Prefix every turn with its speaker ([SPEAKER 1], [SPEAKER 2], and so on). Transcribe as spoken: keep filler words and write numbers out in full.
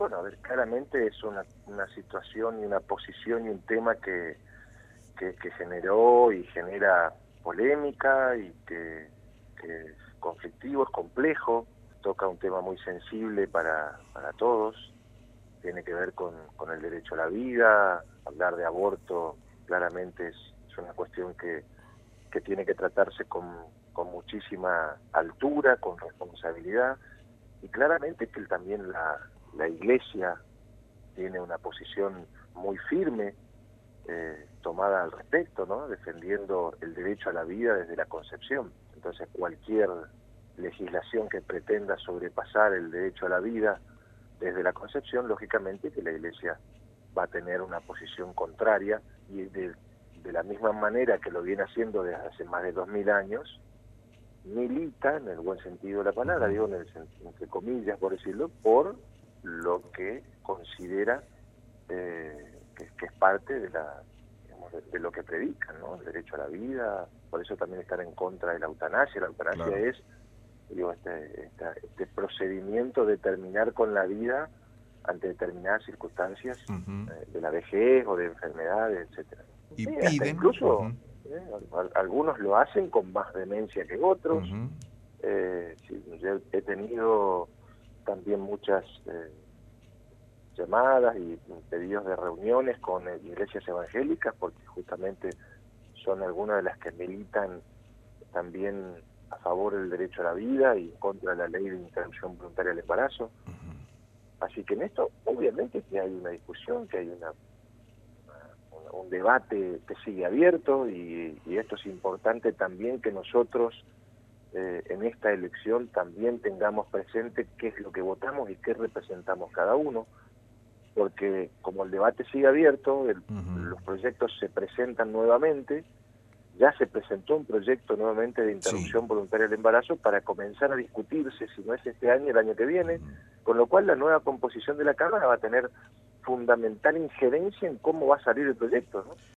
[SPEAKER 1] Bueno, a ver, claramente es una, una situación y una posición y un tema que, que, que generó y genera polémica y que, que es conflictivo, es complejo, toca un tema muy sensible para, para todos, tiene que ver con, con el derecho a la vida, hablar de aborto claramente es, es una cuestión que, que tiene que tratarse con, con muchísima altura, con responsabilidad, y claramente que también la, la Iglesia tiene una posición muy firme eh, tomada al respecto, ¿no? Defendiendo el derecho a la vida desde la concepción. Entonces cualquier legislación que pretenda sobrepasar el derecho a la vida desde la concepción, lógicamente que la Iglesia va a tener una posición contraria, y de, de la misma manera que lo viene haciendo desde hace más de dos mil años, milita, en el buen sentido de la palabra, digo, en el, entre comillas, por decirlo, por lo que considera eh, que, que es parte de la digamos, de, de lo que predican, ¿no? El derecho a la vida, por eso también están en contra de la eutanasia. La eutanasia claro. es digo, este, esta, este procedimiento de terminar con la vida ante determinadas circunstancias uh-huh. eh, de la vejez o de enfermedades, etcétera.
[SPEAKER 2] Y
[SPEAKER 1] sí,
[SPEAKER 2] piden...
[SPEAKER 1] hasta incluso
[SPEAKER 2] uh-huh.
[SPEAKER 1] eh, algunos lo hacen con más demencia que otros.
[SPEAKER 2] Uh-huh.
[SPEAKER 1] eh, sí, yo he tenido también muchas eh, llamadas y pedidos de reuniones con eh, iglesias evangélicas, porque justamente son algunas de las que militan también a favor del derecho a la vida y contra la ley de interrupción voluntaria del embarazo. Uh-huh. Así que en esto, obviamente, que hay una discusión, que hay una, una un debate que sigue abierto, y, y esto es importante también que nosotros eh, en esta elección también tengamos presente qué es lo que votamos y qué representamos cada uno, porque como el debate sigue abierto, el, uh-huh. los proyectos se presentan nuevamente. Ya se presentó un proyecto nuevamente de interrupción sí. voluntaria del embarazo para comenzar a discutirse, si no es este año, el año que viene, uh-huh. con lo cual la nueva composición de la Cámara va a tener fundamental injerencia en cómo va a salir el proyecto, ¿no?